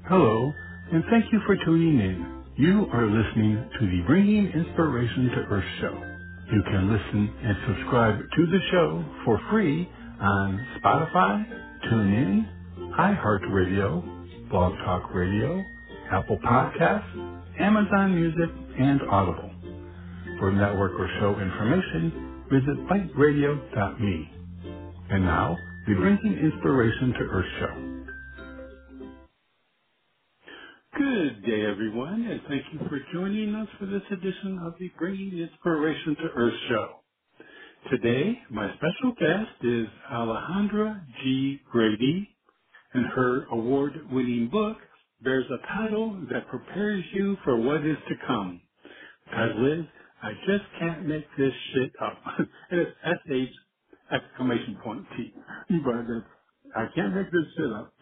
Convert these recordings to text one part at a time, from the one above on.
Hello, and thank you for tuning in. You are listening to the Bringing Inspiration to Earth show. You can listen and subscribe to the show for free on Spotify, TuneIn, iHeartRadio, Blog Talk Radio, Apple Podcasts, Amazon Music, and Audible. For network or show information, visit biteradio.me. And now, the Bringing Inspiration to Earth show. Good day, everyone, and thank you for joining us for this edition of the Bringing Inspiration to Earth show. Today, my special guest is Alejandra G. Grady, and her award-winning book bears a title that prepares you for what is to come. The title is, I Just Can't Make This Shit Up. And it's S-H exclamation point T. But it's I can't make this shit up.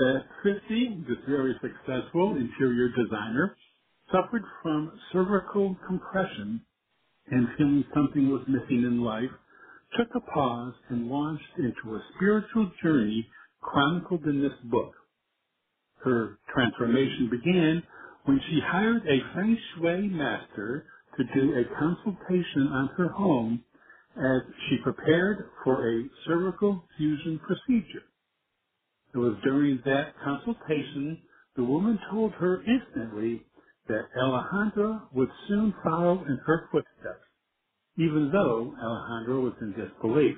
50, this very successful interior designer, suffered from cervical compression and feeling something was missing in life, took a pause and launched into a spiritual journey chronicled in this book. Her transformation began when she hired a Feng Shui master to do a consultation on her home as she prepared for a cervical fusion procedure. It was during that consultation the woman told her instantly that Alejandra would soon follow in her footsteps, even though Alejandra was in disbelief.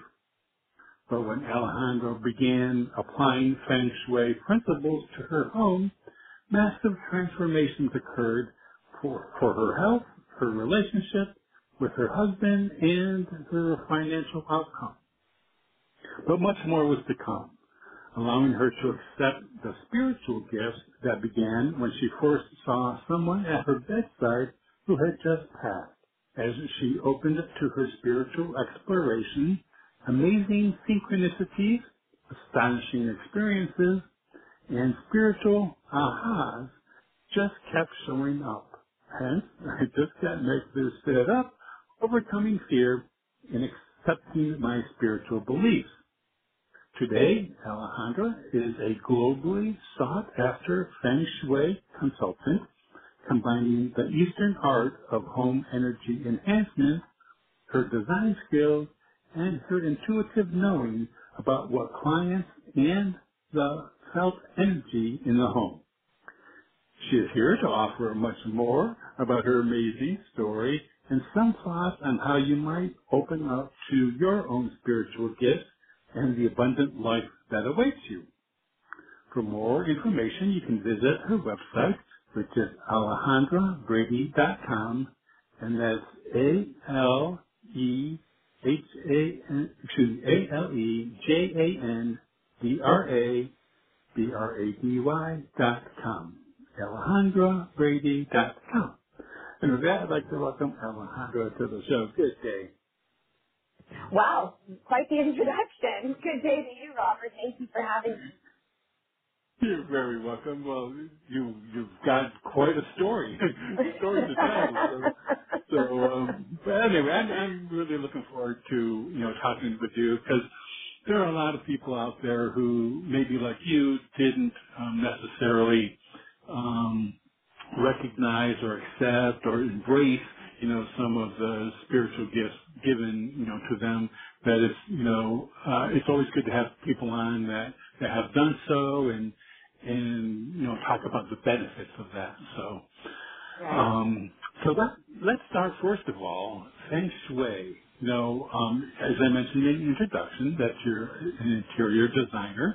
But when Alejandra began applying Feng Shui principles to her home, massive transformations occurred for her health, her relationship with her husband, and her financial outcome. But much more was to come, allowing her to accept the spiritual gifts that began when she first saw someone at her bedside who had just passed. As she opened to her spiritual exploration, amazing synchronicities, astonishing experiences, and spiritual ahas just kept showing up. Hence, I just can't make this shit up, overcoming fear and accepting my spiritual beliefs. Today, Alejandra is a globally sought-after Feng Shui consultant, combining the Eastern art of home energy enhancement, her design skills, and her intuitive knowing about what clients and the felt energy in the home. She is here to offer much more about her amazing story and some thoughts on how you might open up to your own spiritual gifts and the abundant life that awaits you. For more information, you can visit her website, which is alejandragrady.com, and that's ALEJANDRABRADY.com. AlejandraGrady.com. And with that, I'd like to welcome Alejandra to the show. Good day. Wow, quite the introduction. Good day to you, Robert. Thank you for having me. You're very welcome. Well, you've got quite a story, story to tell. But anyway, I'm really looking forward to talking with you because there are a lot of people out there who maybe like you didn't necessarily recognize or accept or embrace some of the spiritual gifts given to them. That it's always good to have people on that have done so and talk about the benefits of that. So, let's start first of all, Feng Shui. As I mentioned in the introduction, that you're an interior designer.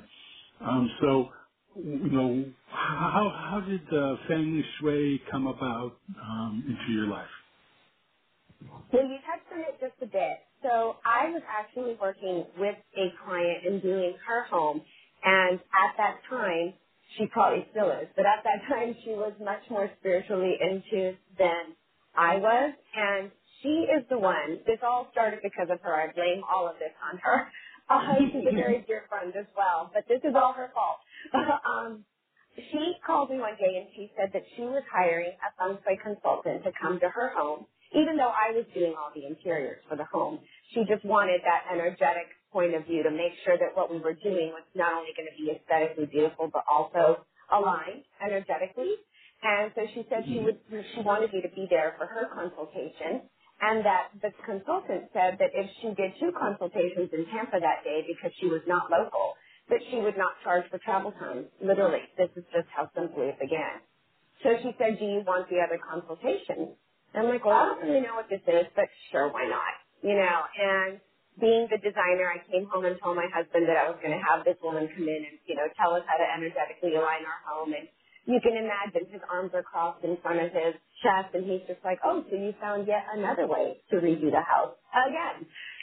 How did Feng Shui come about into your life? Well, you touched on it just a bit. So I was actually working with a client and doing her home, and at that time, she probably still is, but at that time she was much more spiritually in tune than I was, and she is the one. This all started because of her. I blame all of this on her. She's a very dear friend as well, but this is all her fault. She called me one day and she said that she was hiring a feng shui consultant to come to her home, even though I was doing all the interiors for the home. She just wanted that energetic point of view to make sure that what we were doing was not only going to be aesthetically beautiful, but also aligned energetically. And so she said she wanted me to be there for her consultation, and that the consultant said that if she did 2 consultations in Tampa that day because she was not local, that she would not charge for travel time. Literally, this is just how simply it began. So she said, do you want the other consultation? And I'm like, well, I don't really know what this is, but sure, why not? And being the designer, I came home and told my husband that I was going to have this woman come in and, tell us how to energetically align our home. And you can imagine his arms are crossed in front of his chest, and he's just like, oh, so you found yet another way to redo the house again.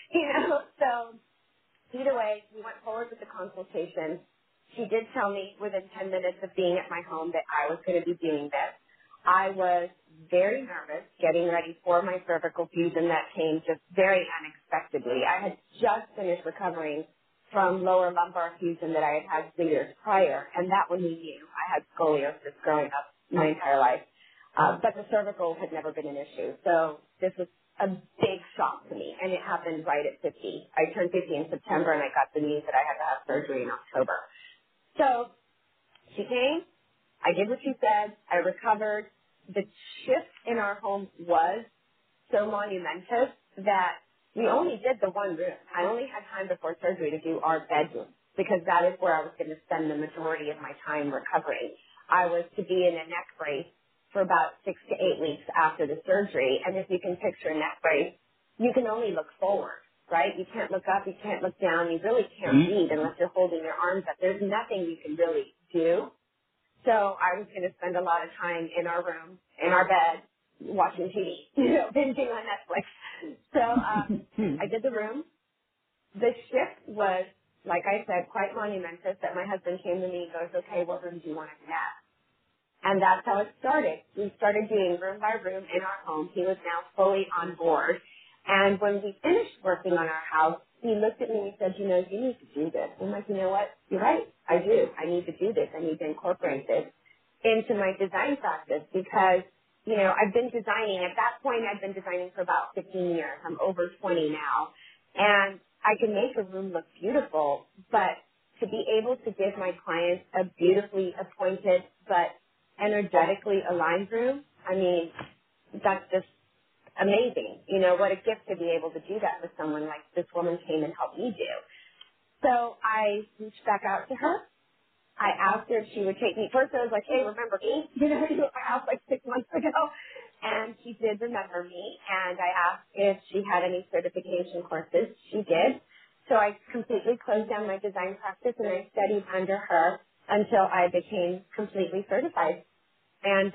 So either way, we went forward with the consultation. She did tell me within 10 minutes of being at my home that I was going to be doing this. I was very nervous getting ready for my cervical fusion that came just very unexpectedly. I had just finished recovering from lower lumbar fusion that I had 3 years prior, and that one we knew. I had scoliosis growing up my entire life, but the cervical had never been an issue. So this was a big shock to me, and it happened right at 50. I turned 50 in September, and I got the news that I had to have surgery in October. So she came, I did what she said, I recovered. The shift in our home was so monumentous that we only did the one room. I only had time before surgery to do our bedroom because that is where I was going to spend the majority of my time recovering. I was to be in a neck brace for about 6 to 8 weeks after the surgery, and if you can picture a neck brace, you can only look forward, right? You can't look up, you can't look down, you really can't read unless you're holding your arms up. There's nothing you can really do. So I was going to spend a lot of time in our room, in our bed, watching TV, binging on Netflix. So I did the room. The shift was, like I said, quite monumentous that my husband came to me and goes, okay, what room do you want to have? And that's how it started. We started doing room by room in our home. He was now fully on board. And when we finished working on our house, he looked at me and he said, you need to do this. I'm like, you know what? You're right. I do. I need to do this. I need to incorporate this into my design practice because, I've been designing. At that point, I've been designing for about 15 years. I'm over 20 now. And I can make a room look beautiful, but to be able to give my clients a beautifully appointed but energetically aligned room, I mean, that's just amazing. What a gift to be able to do that with someone like this woman came and helped me do. So I reached back out to her. I asked her if she would take me. First I was like, hey, remember me? You were at my house like 6 months ago. And she did remember me. And I asked if she had any certification courses. She did. So I completely closed down my design practice and I studied under her until I became completely certified. And,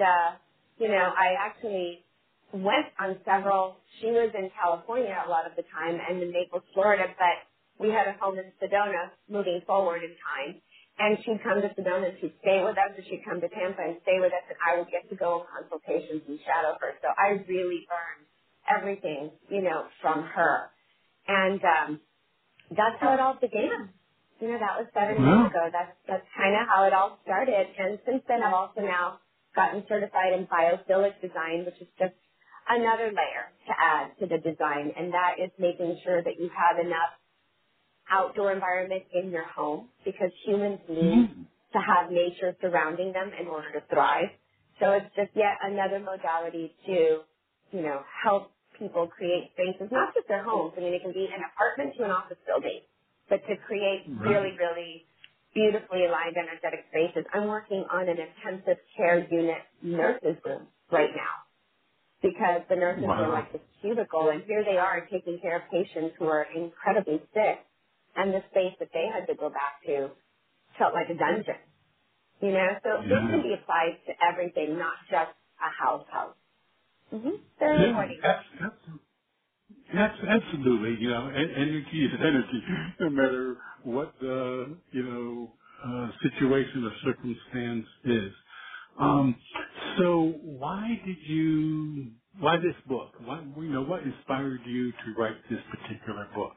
I actually went on several, she was in California a lot of the time and in Naples, Florida, but we had a home in Sedona moving forward in time. And she'd come to Sedona and she'd stay with us, or she'd come to Tampa and stay with us, and I would get to go on consultations and shadow her. So I really learned everything, from her. And that's how it all began. That was 7 years ago. That's kind of how it all started. And since then, I've also now gotten certified in biophilic design, which is just another layer to add to the design. And that is making sure that you have enough outdoor environment in your home because humans need to have nature surrounding them in order to thrive. So it's just yet another modality to, help people create spaces, not just their homes. I mean, it can be an apartment to an office building, but to create really, really beautifully aligned energetic spaces. I'm working on an intensive care unit nurses room right now because the nurses were like this cubicle, and here they are taking care of patients who are incredibly sick, and the space that they had to go back to felt like a dungeon. So this can be applied to everything, not just a house. Very rewarding. Absolutely. Energy is energy, no matter what the, situation or circumstance is. So why this book? What inspired you to write this particular book?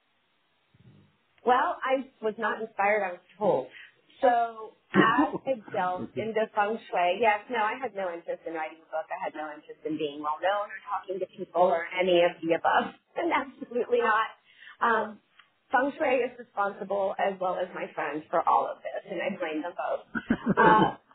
Well, I was not inspired, I was told. So as I delved into feng shui, I had no interest in writing a book. I had no interest in being well known or talking to people or any of the above. And absolutely not. Feng shui is responsible, as well as my friends, for all of this, and I blame them both.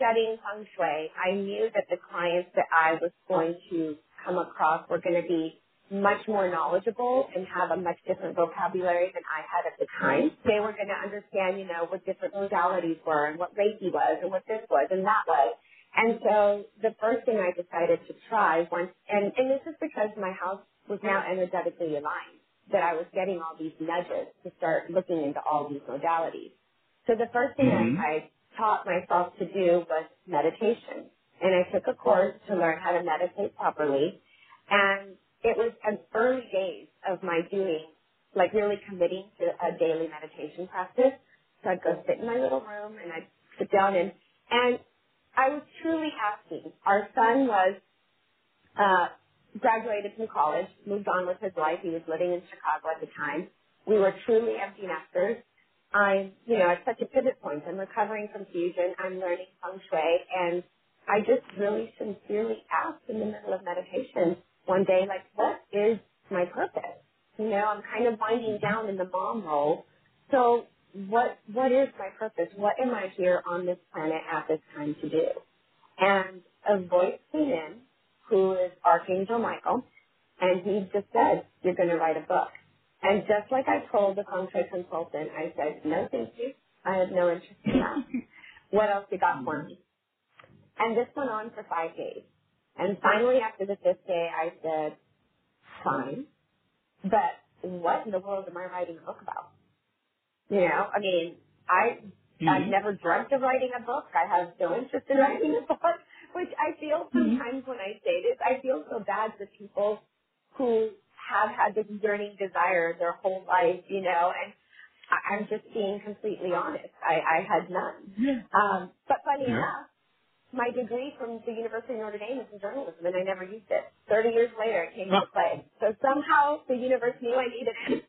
studying feng shui, I knew that the clients that I was going to come across were going to be much more knowledgeable and have a much different vocabulary than I had at the time. They were going to understand, what different modalities were and what Reiki was and what this was and that was. And so the first thing I decided to try once, and this is because my house was now energetically aligned, that I was getting all these nudges to start looking into all these modalities. So the first thing Mm-hmm. I taught myself to do was meditation. And I took a course to learn how to meditate properly. And it was an early days of my doing, like really committing to a daily meditation practice. So I'd go sit in my little room and I'd sit down and I was truly asking. Our son was graduated from college, moved on with his life. He was living in Chicago at the time. We were truly empty nesters. I'm, at such a pivot point. I'm recovering from fusion. I'm learning feng shui. And I just really sincerely asked in the middle of meditation one day, like, what is my purpose? I'm kind of winding down in the mom role. So what is my purpose? What am I here on this planet at this time to do? And a voice came in who is Archangel Michael, and he just said, you're going to write a book. And just like I told the feng shui consultant, I said, no, thank you. I have no interest in that. What else you got for me? And this went on for 5 days. And finally, after the fifth day, I said, fine, but what in the world am I writing a book about? I've Mm-hmm. never dreamt of writing a book. I have no interest in writing a book, which I feel sometimes when I say this, I feel so bad for people who have had this yearning desire their whole life, and I'm just being completely honest. I had none. Yeah. But funny Yeah. enough, my degree from the University of Notre Dame is in journalism, and I never used it. 30 years later, it came into play. So somehow the universe knew I needed it.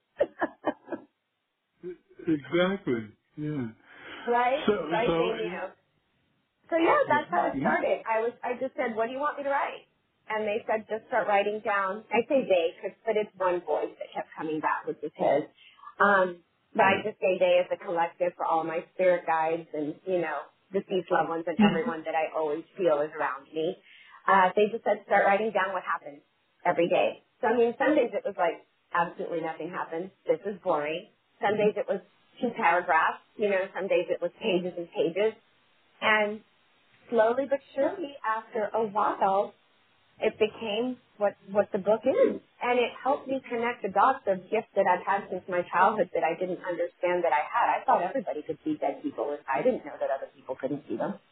Exactly. Yeah. Right? So, Right? so, They knew. So yeah, that's how it yeah. started. I just said, what do you want me to write? And they said, just start writing down. I say they, but it's one voice that kept coming back, which is his. But I just say they as a collective for all my spirit guides and, deceased loved ones and everyone that I always feel is around me. They just said, start writing down what happened every day. So some days it was like, absolutely nothing happened. This is boring. Some days it was 2 paragraphs. Some days it was pages and pages. And slowly but surely, after a while, it became what the book is. And it helped me connect the dots of gifts that I've had since my childhood that I didn't understand that I had. I thought everybody could see dead people. I didn't know that other people couldn't see them.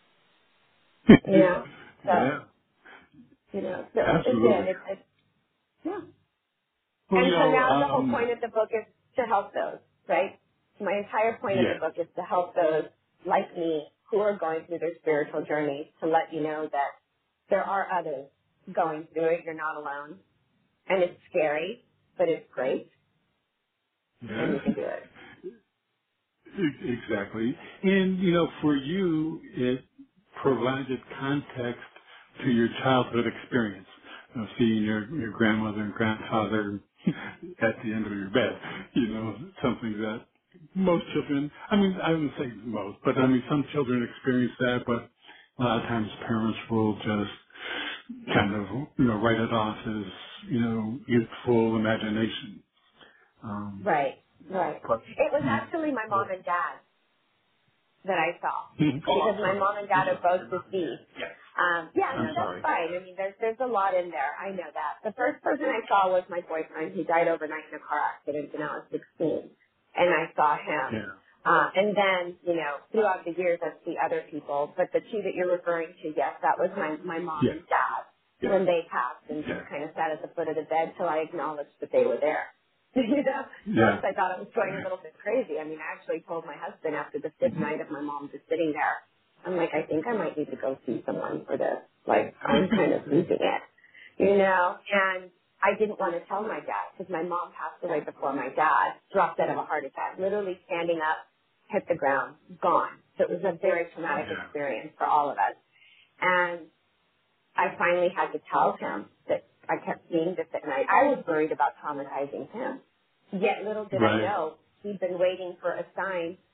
So, Yeah. so it Absolutely. did. Yeah. Well, And so now the whole point of the book is to help those, right? My entire point of the yes. book is to help those like me who are going through their spiritual journeys, to let you know that there are others going through it. You're not alone. And it's scary, but it's great, and Yeah. you can do it. Exactly. And, for you, it provided context to your childhood experience. Seeing your grandmother and grandfather at the end of your bed, something that most children, I wouldn't say most, but some children experience that, but a lot of times parents will just kind of, write it off as, youthful imagination. Right, right. But, It was yeah. actually my mom and dad that I saw, Oh, because I'm my sorry. mom and I'm dad are sorry. both deceased. Yes. Yeah, I'm no, that's sorry. fine. There's a lot in there. I know that. The first person I saw was my boyfriend. He died overnight in a car accident when I was 16, and I saw him. Yeah. And then, throughout the years, I see other people. But the two that you're referring to, yes, that was my mom Yes. and dad Yes. when they passed, and Yes. just kind of sat at the foot of the bed till I acknowledged that they were there. Yeah. First I thought it was going a little bit crazy. I actually told my husband after the fifth night of my mom just sitting there, I'm like, I think I might need to go see someone for this. Like, I'm kind of losing it, And I didn't want to tell my dad because my mom passed away before my dad, dropped dead of a heart attack, literally standing up, hit the ground, gone. So it was a very traumatic Yeah. experience for all of us. And I finally had to tell him that I kept seeing this at night. I was worried about traumatizing him. Yet little did I Right. know he'd been waiting for a sign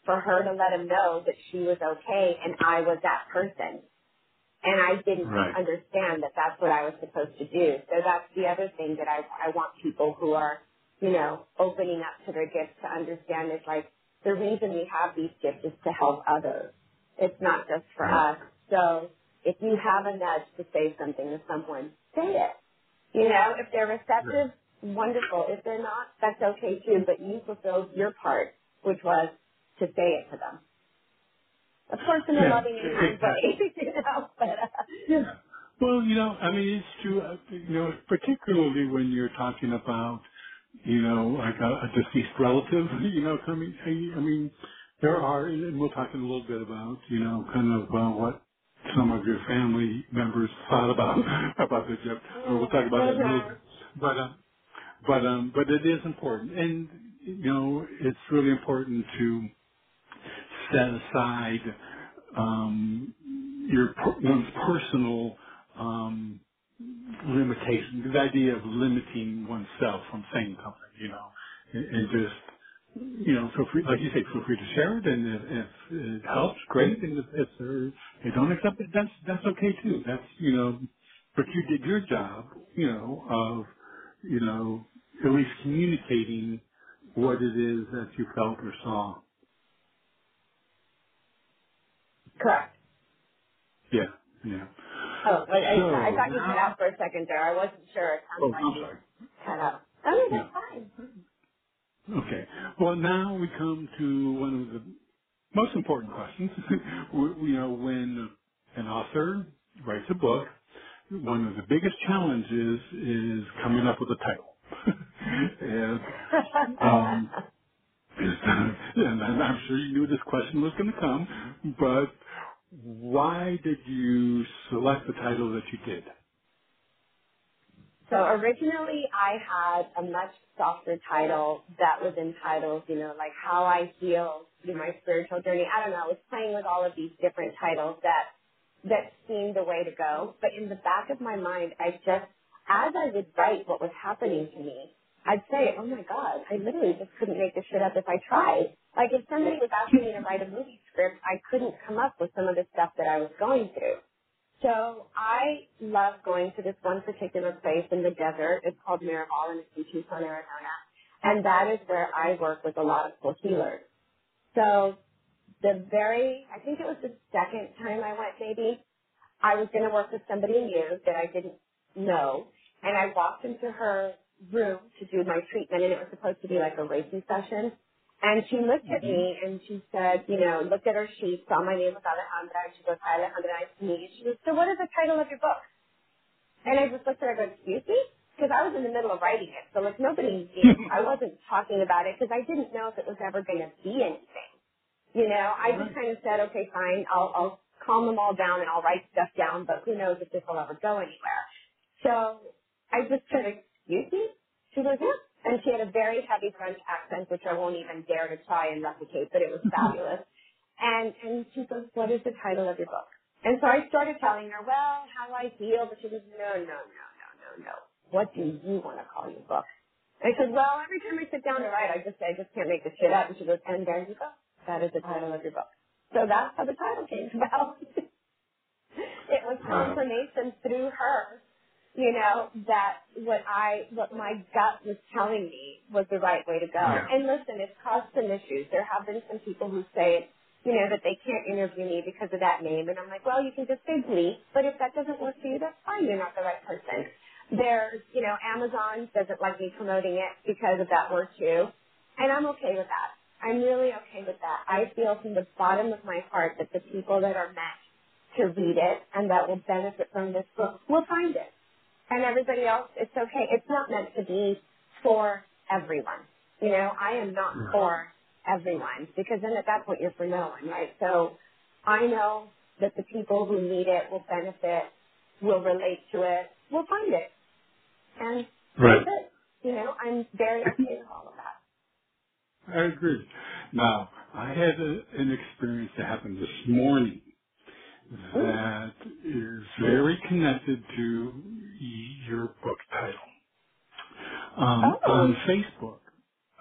for her to let him know that she was okay and I was that person. And I didn't Right. understand that that's what I was supposed to do. So that's the other thing that I want people who are, you know, opening up to their gifts to understand is like the reason we have these gifts is to help others. It's not just for Right. us. So if you have a nudge to say something to someone, say it. You know, if they're Right. receptive, wonderful. If they're not, that's okay too. But you fulfilled your part, which was to say it to them. Of course, in a Yeah. loving and kind Exactly. way, you know. But Yeah. Well, I mean, it's true, particularly when you're talking about, like a deceased relative, coming, I mean, there are, and we'll talk in a little bit about, kind of what some of your family members thought about, about the trip, or we'll talk about that in a little mhm. bit. But it is important. And, it's really important to set aside one's personal limitation, the idea of limiting oneself from saying something, and just, feel free, like you say, feel free to share it, and if it helps, great, and if they don't accept it, that's okay too. That's, but you did your job, of, at least communicating what it is that you felt or saw. Correct. Yeah, yeah. Oh, I So thought you cut now, out for a second there. I wasn't sure. It sounded oh, like I'm you sorry. cut out. Oh, Yeah. that's fine. Okay. Well, now we come to one of the most important questions. When an author writes a book, one of the biggest challenges is coming up with a title. and, um, and I'm sure you knew this question was going to come, but why did you select the title that you did? So originally I had a much softer title that was entitled, like How I Heal Through My Spiritual Journey. I don't know, I was playing with all of these different titles that seemed the way to go. But in the back of my mind, as I would write what was happening to me, I'd say, oh my God, I literally just couldn't make this shit up if I tried. Like if somebody was asking me to write a movie script, I couldn't come up with some of the stuff that I was going through. So I love going to this one particular place in the desert. It's called Miraval, and it's in Tucson, Arizona. And that is where I work with a lot of soul healers. So I think it was the second time I went maybe, I was going to work with somebody new that I didn't know. And I walked into her room to do my treatment, and it was supposed to be like a Reiki session. And she looked at Hmm. me and she said, looked at her sheet, saw my name was Alejandra, and she goes, hi Alejandra, nice to meet you. She goes, so what is the title of your book? And I just looked at her and go, excuse me? Because I was in the middle of writing it. So like nobody knew. I wasn't talking about it because I didn't know if it was ever going to be anything. I just Right. kind of said, okay, fine, I'll calm them all down and I'll write stuff down, but who knows if this will ever go anywhere. So I just said, excuse me? She goes, yeah. And she had a very heavy French accent, which I won't even dare to try and replicate, but it was fabulous. And she goes, what is the title of your book? And so I started telling her, well, how I feel, but she goes, no. What do you want to call your book? I said, well, every time I sit down to write, I just say, I just can't make this shit up. And she goes, and there you go. That is the title of your book. So that's how the title came about. It was Wow. confirmation through her, that what my gut was telling me was the right way to go. Yeah. And listen, it's caused some issues. There have been some people who say, that they can't interview me because of that name. And I'm like, well, you can just say Bleak, but if that doesn't work for you, that's fine. You're not the right person. There's, Amazon doesn't like me promoting it because of that word too. And I'm okay with that. I'm really okay with that. I feel from the bottom of my heart that the people that are meant to read it and that will benefit from this book will find it. And everybody else, it's okay. It's not meant to be for everyone. I am not Right. for everyone because then at that point you're for no one, right? So I know that the people who need it will benefit, will relate to it, will find it. And that's Right. it. I'm very okay with all of that. I agree. Now, I had an experience that happened this morning Ooh. that is very connected to your book title. On Oh. Facebook,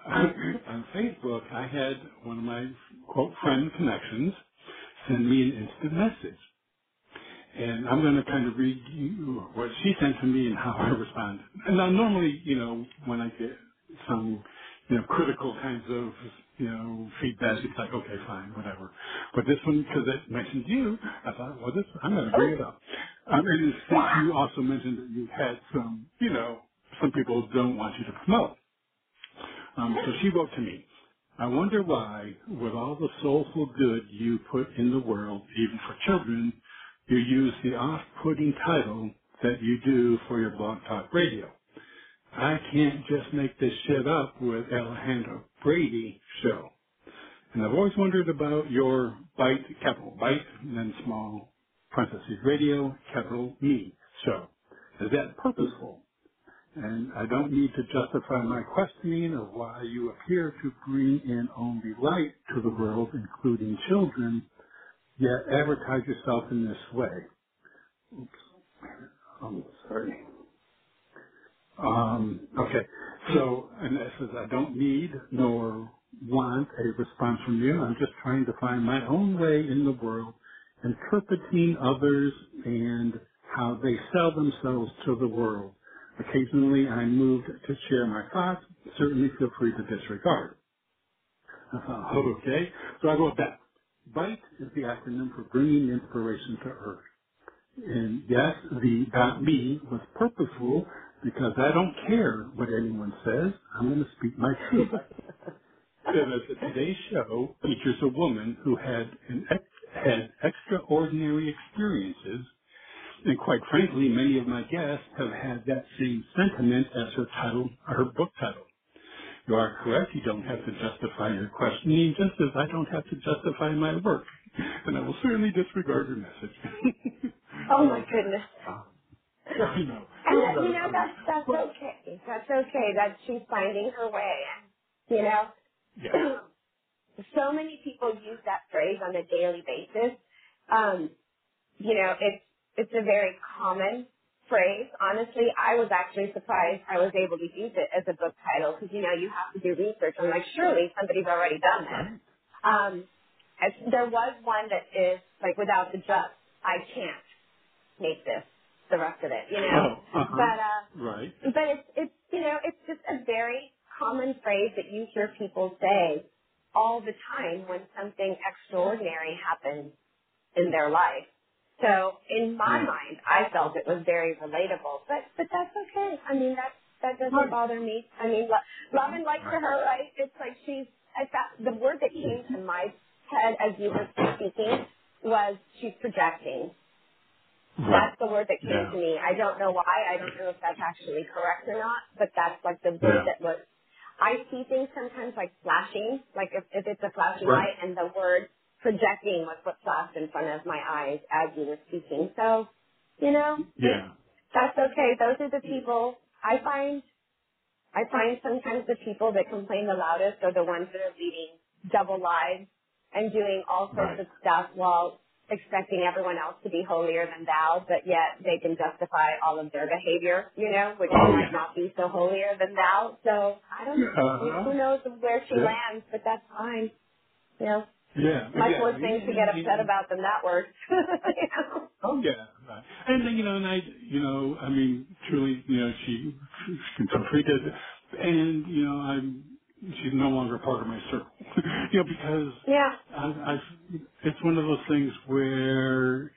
on Facebook, I had one of my quote friend connections send me an instant message. And I'm going to kind of read you what she sent to me and how I responded. And now normally, when I get some, critical kinds of, feedback, it's like, okay, fine, whatever. But this one, because it mentioned you, I thought, well, I'm going to bring it up. And since you also mentioned that you had some, some people don't want you to promote. So she wrote to me, I wonder why, with all the soulful good you put in the world, even for children, you use the off-putting title that you do for your Blog Talk Radio. I can't just make this shit up with Alejandra Brady show. And I've always wondered about your Byte, capital Byte, and then small parentheses radio, capital Me show. Is that purposeful? And I don't need to justify my questioning of why you appear to bring in only light to the world, including children, yet advertise yourself in this way. Oops. I'm sorry. Okay. So, and it says, I don't need nor want a response from you. I'm just trying to find my own way in the world, interpreting others and how they sell themselves to the world. Occasionally, I'm moved to share my thoughts. Certainly feel free to disregard. Okay. So I wrote that. BITE is the acronym for Bringing Inspiration to Earth. And yes, the .me was purposeful because I don't care what anyone says. I'm going to speak my truth. Today's show features a woman who had extraordinary experiences, and quite frankly, many of my guests have had that same sentiment as her book title. You are correct. You don't have to justify your questioning, just as I don't have to justify my work. And I will certainly disregard your message. Oh my goodness. I know. And that's okay. That's okay. That she's finding her way. And, Yeah. so many people use that phrase on a daily basis. It's a very common phrase. Honestly, I was actually surprised I was able to use it as a book title because, you have to do research. I'm like, surely somebody's already done this. There was one that is, like, without the just, I can't make this, the rest of it, Oh, But, right. but it's just a very common phrase that you hear people say all the time when something extraordinary happens in their life. So in my mind, I felt it was very relatable, but that's okay. I mean, that doesn't bother me. I mean, love and light to her, right? It's like the word that came to my head as you were speaking was she's projecting. That's the word that came to me. I don't know why. I don't know if that's actually correct or not, but that's like the word that was. I see things sometimes like flashing, like if it's a flashing light, and the word projecting was what flashed in front of my eyes as you were speaking. So, that's okay. Those are the people I find sometimes the people that complain the loudest are the ones that are leading double lives and doing all sorts of stuff while expecting everyone else to be holier than thou, but yet they can justify all of their behavior, which might not be so holier than thou. So I don't know. Who knows where she lands, but that's fine. Much worse things to get upset about than that word. Oh yeah, right. And then, and I mean, truly, she can feel free to, and she's no longer part of my circle, because it's one of those things where,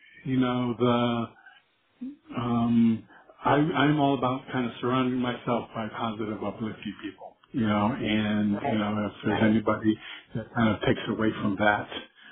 I'm all about kind of surrounding myself by positive, uplifting people, and, if there's anybody that kind of takes away from that,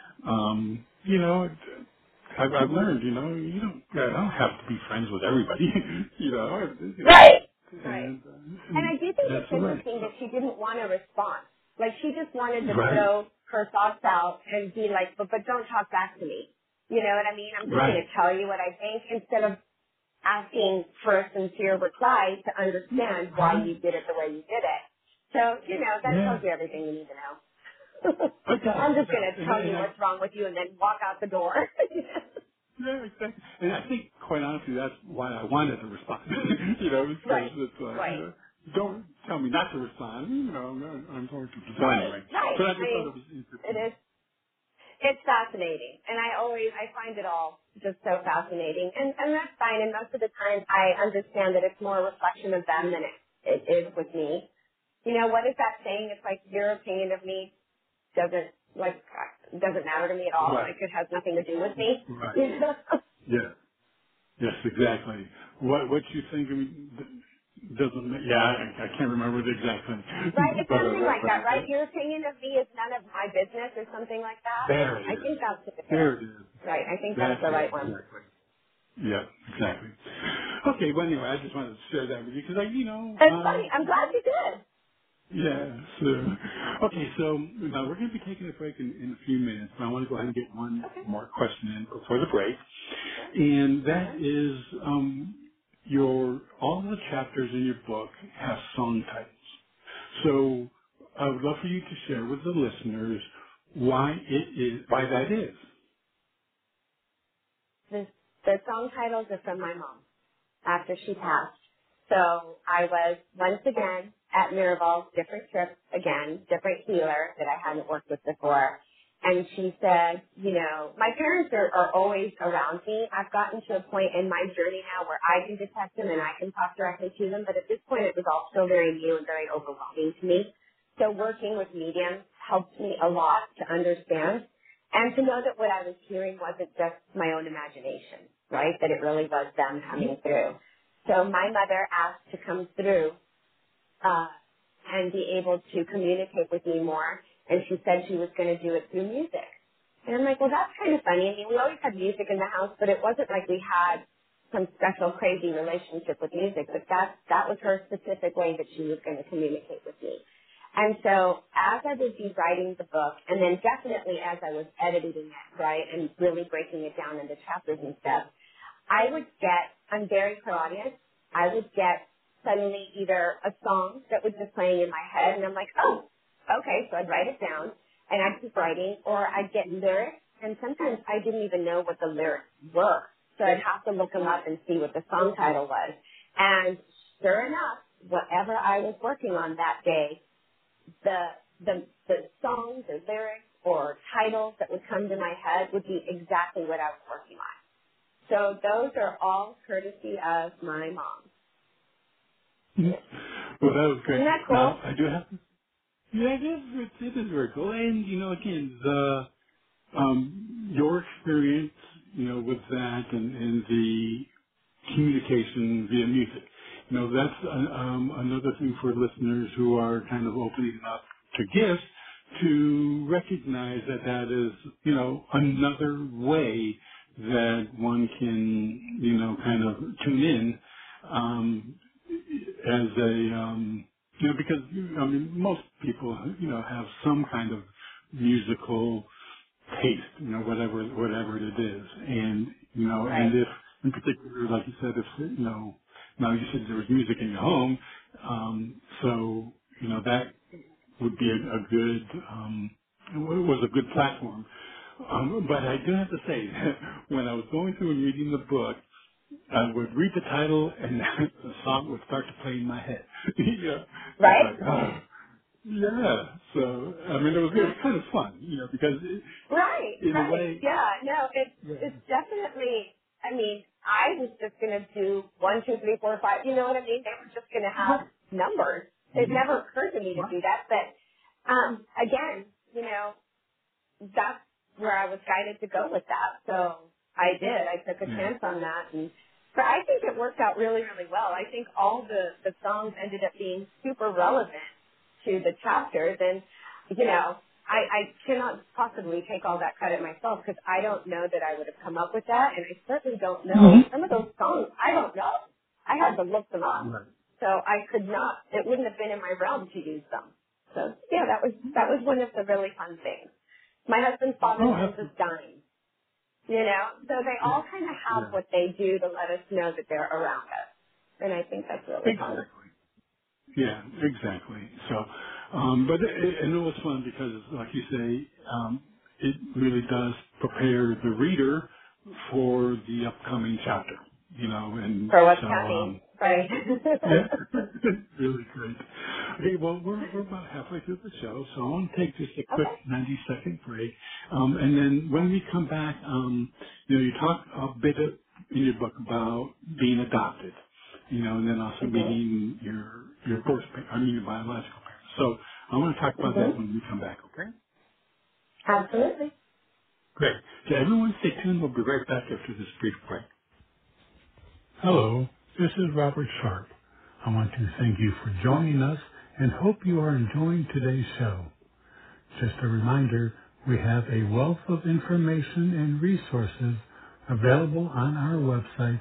I've learned, I don't have to be friends with everybody, Right. And, And I do think it's interesting that she didn't want a response. Like, she just wanted to throw her thoughts out and be like, but don't talk back to me. You know what I mean? I'm just going to tell you what I think instead of asking for a sincere reply to understand why you did it the way you did it. So, that tells you everything you need to know. I'm just going to tell you what's wrong with you and then walk out the door. Yeah, exactly. And I think, quite honestly, that's why I wanted to respond. Because it's like, tell me not to respond. I'm going to. So Right, anyway, right. but I I just thought mean, it was it interesting. is. It's fascinating, and I find it all just so fascinating, and that's fine. And most of the time, I understand that it's more a reflection of them than it is with me. You know, what is that saying? It's like your opinion of me doesn't like doesn't matter to me at all. Right. Like it has nothing to do with me. Right. Yeah. Yes, exactly. What you think of me doesn't. Yeah, I can't remember the exact Right? thing, It's something like but that, right? Your opinion of me is none of my business or something like that. there it I is. think that's it. There it is. Right. I think that's That's the it. right one. Exactly. Yeah, exactly. Okay, well anyway, I just wanted to share that with you because It's funny. I'm glad you did. yeah, so, okay, so now we're going to be taking a break in a few minutes, but I want to go ahead and get one Okay. more question in before the break. Sure. And that Sure. is, all the chapters in your book have song titles. So I would love for you to share with the listeners why that is. The song titles are from my mom after she passed. So I was once again at Miraval, different trip again, different healer that I hadn't worked with before. And she said, my parents are always around me. I've gotten to a point in my journey now where I can detect them and I can talk directly to them. But at this point, it was all still very new and very overwhelming to me. So working with mediums helped me a lot to understand and to know that what I was hearing wasn't just my own imagination, right? That it really was them coming through. So my mother asked to come through uh, and be able to communicate with me more, and she said she was going to do it through music. And I'm like, well, that's kind of funny. I mean, we always had music in the house, but it wasn't like we had some special crazy relationship with music. But that was her specific way that she was going to communicate with me. And so as I would be writing the book, and then definitely as I was editing it, right, and really breaking it down into chapters and stuff, I'm very clairaudient. I would get suddenly either a song that was just playing in my head, and I'm like, oh, okay, so I'd write it down, and I'd keep writing, or I'd get lyrics, and sometimes I didn't even know what the lyrics were. So I'd have to look them up and see what the song title was. And sure enough, whatever I was working on that day, the songs or lyrics or titles that would come to my head would be exactly what I was working on. So those are all courtesy of my mom. Mhm. Well, that was great. Isn't that Now, cool? I do have to, yeah, it is very cool. And, again, your experience, with that and the communication via music. That's another thing for listeners who are kind of opening up to gifts to recognize that is, another way that one can, kind of tune in as because, most people, have some kind of musical taste, whatever it is. And, and Right. if, in particular, like you said, if, now you said there was music in your home, so, that would be a good, was a good platform. But I do have to say, when I was going through and reading the book, I would read the title and the song would start to play in my head. Yeah. It's Right? like, oh, yeah. So, it was kind of fun, because Right. in a Right. way, Yeah. No, yeah. it's definitely, I mean, I was just going to do 1, 2, 3, 4, 5. You know what I mean? They were just going to have Right. numbers. It Mhm. never occurred to me to Right. do that. But, again, that's where I was guided to go with that. So I did. I took a Yeah. chance on that, but I think it worked out really, really well. I think all the songs ended up being super relevant to the chapters, and I cannot possibly take all that credit myself because I don't know that I would have come up with that, and I certainly don't know Mhm. some of those songs. I don't know. I had to look them up, Right. so I could not. It wouldn't have been in my realm to use them. So yeah, that was one of the really fun things. My husband's father Oh, sends us absolutely. dimes, so they Yeah. all kind of have Yeah. what they do to let us know that they're around us. And I think that's really fun. Exactly. Yeah, exactly. So, but and it was fun because, like you say, it really does prepare the reader for the upcoming chapter. And For what's so, coming. Right. Yeah, really great. Okay, well, we're about halfway through the show, so I want to take just a quick Okay. 90-second break, and then when we come back, you talk a bit in your book about being adopted, and then also Mhm. meeting your birth, your biological parents. So I want to talk about that Mhm. when we come back. Okay. Absolutely. Great. So everyone, stay tuned. We'll be right back after this brief break. Hello, this is Robert Sharp. I want to thank you for joining us and hope you are enjoying today's show. Just a reminder, we have a wealth of information and resources available on our website,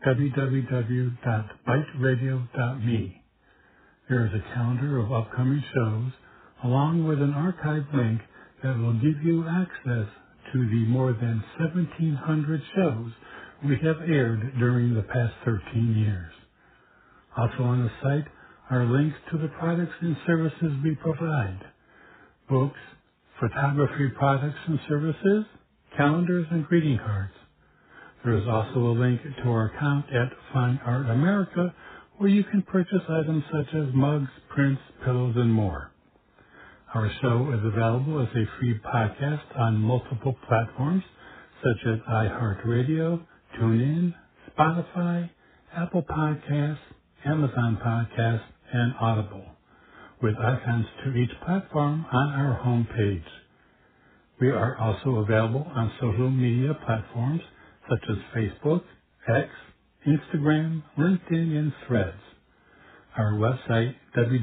www.biteradio.me. There is a calendar of upcoming shows, along with an archive link that will give you access to the more than 1,700 shows we have aired during the past 13 years. Also on the site are links to the products and services we provide: books, photography products and services, calendars, and greeting cards. There is also a link to our account at Fine Art America, where you can purchase items such as mugs, prints, pillows, and more. Our show is available as a free podcast on multiple platforms such as iHeartRadio, TuneIn, Spotify, Apple Podcasts, Amazon Podcasts, and Audible, with icons to each platform on our home page. We are also available on social media platforms such as Facebook, X, Instagram, LinkedIn, and Threads. Our website,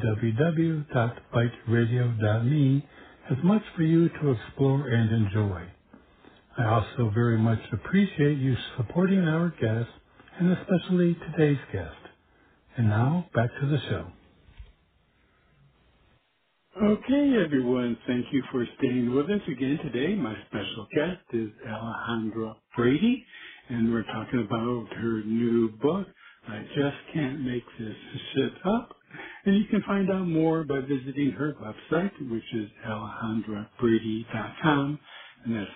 www.biteradio.me, has much for you to explore and enjoy. I also very much appreciate you supporting our guests, and especially today's guest. And now, back to the show. Okay, everyone, thank you for staying with us again today. My special guest is Alejandra Brady, and we're talking about her new book, I Just Can't Make This Shit Up. And you can find out more by visiting her website, which is alejandrabrady.com, and that's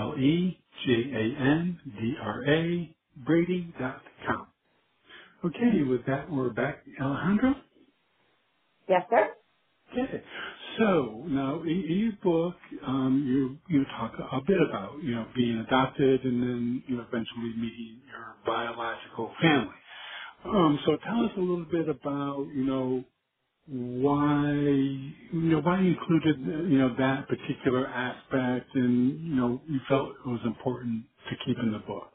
ALEJANDRA Brady.com. Okay, with that, we're back. Alejandra? Yes, sir. Okay. So now in your book, you talk a bit about being adopted and then eventually meeting your biological family. So tell us a little bit about why you included that particular aspect and you felt it was important to keep in the book.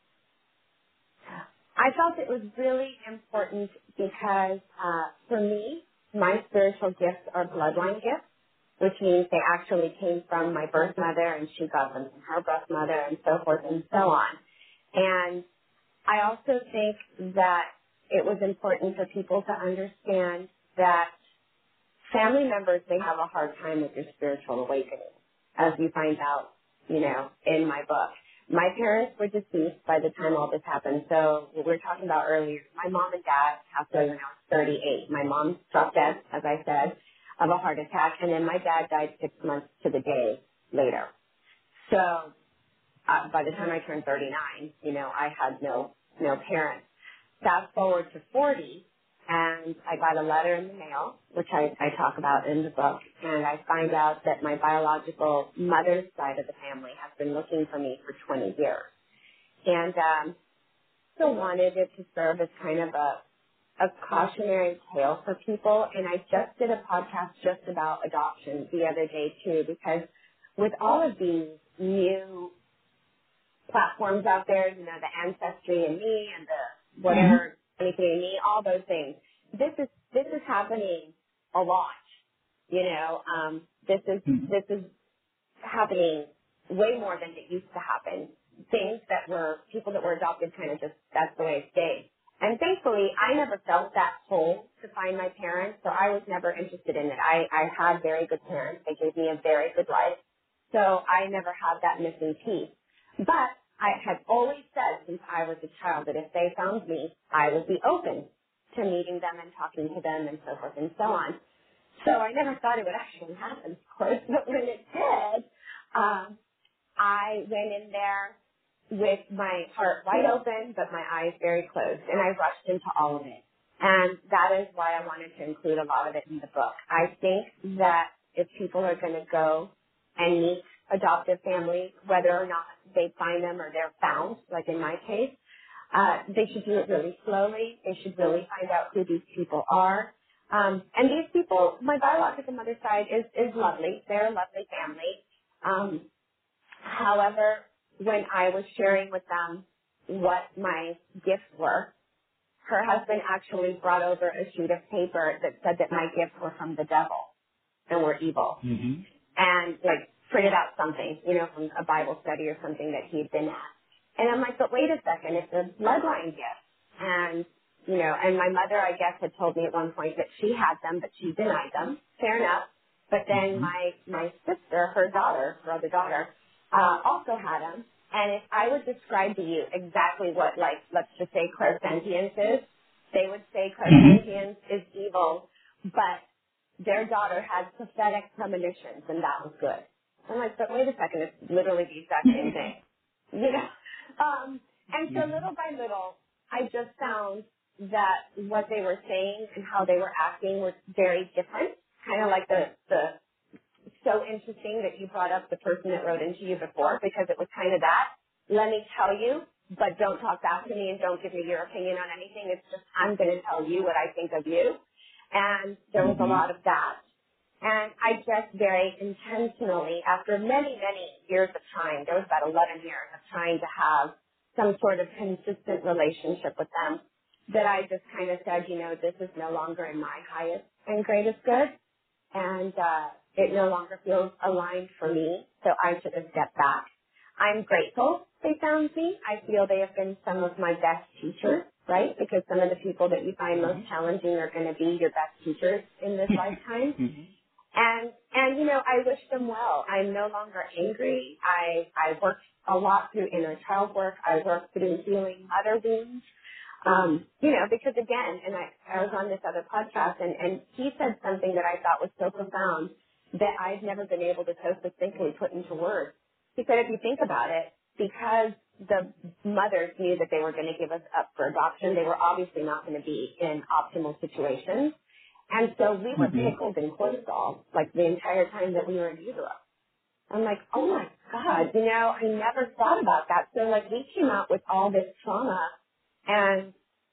I felt it was really important because for me, my spiritual gifts are bloodline gifts, which means they actually came from my birth mother and she got them from her birth mother and so forth and so on. And I also think that it was important for people to understand that family members may have a hard time with your spiritual awakening, as you find out, in my book. My parents were deceased by the time all this happened. So what we were talking about earlier, my mom and dad passed away when I was 38. My mom dropped dead, as I said, of a heart attack, and then my dad died 6 months to the day later. So by the time I turned 39, I had no parents. Fast forward to 40, and I got a letter in the mail, which I talk about in the book, and I find out that my biological mother's side of the family has been looking for me for 20 years. And still wanted it to serve as kind of a cautionary tale for people, and I just did a podcast just about adoption the other day, too, because with all of these new platforms out there, the Ancestry and Me and the whatever, anything and Me, all those things. This is happening a lot. This is happening way more than it used to happen. Things that were people that were adopted kind of just that's the way it stayed. And thankfully, I never felt that pull to find my parents, so I was never interested in it. I had very good parents. They gave me a very good life. So I never had that missing piece. But I had always said since I was a child that if they found me, I would be open to meeting them and talking to them and so forth and so on. So I never thought it would actually happen, of course, but when it did, I went in there with my heart wide open, but my eyes very closed, and I rushed into all of it. And that is why I wanted to include a lot of it in the book. I think that if people are going to go and meet adoptive families, whether or not they find them or they're found, like in my case, they should do it really slowly. They should really find out who these people are. And these people, my biological mother's side is lovely. They're a lovely family. However, when I was sharing with them what my gifts were, her husband actually brought over a sheet of paper that said that my gifts were from the devil and were evil. Mm-hmm. And like printed out something, from a Bible study or something that he'd been at. And I'm like, but wait a second, it's a bloodline gift. And, and my mother, I guess, had told me at one point that she had them, but she denied them. Fair enough. But then Mm-hmm. my sister, her other daughter, also had them. And if I would describe to you exactly what, like, let's just say clairsentience is, they would say clairsentience is evil, but their daughter had prophetic premonitions, and that was good. I'm like, but wait a second, it's literally the exact same thing. And so little by little, I just found that what they were saying and how they were acting was very different. Kind of like the so interesting that you brought up the person that wrote into you before, because it was kind of that. Let me tell you, but don't talk back to me and don't give me your opinion on anything. It's just, I'm going to tell you what I think of you. And there was a Mm-hmm. lot of that. And I just very intentionally, after many, many years of trying, there was about 11 years of trying to have some sort of consistent relationship with them, that I just kind of said, this is no longer in my highest and greatest good. And it no longer feels aligned for me, so I took a step back. I'm grateful they found me. I feel they have been some of my best teachers, right? Because some of the people that you find most challenging are going to be your best teachers in this lifetime. Mm-hmm. And I wish them well. I'm no longer angry. I worked a lot through inner child work. I worked through healing mother wounds. Because again, and I was on this other podcast, and he said something that I thought was so profound that I've never been able to so succinctly put into words. He said, if you think about it, because the mothers knew that they were going to give us up for adoption, they were obviously not going to be in optimal situations. And so we were Mm-hmm. pickled in cortisol, like the entire time that we were in utero. I'm like, oh my God, I never thought about that. So like we came out with all this trauma and,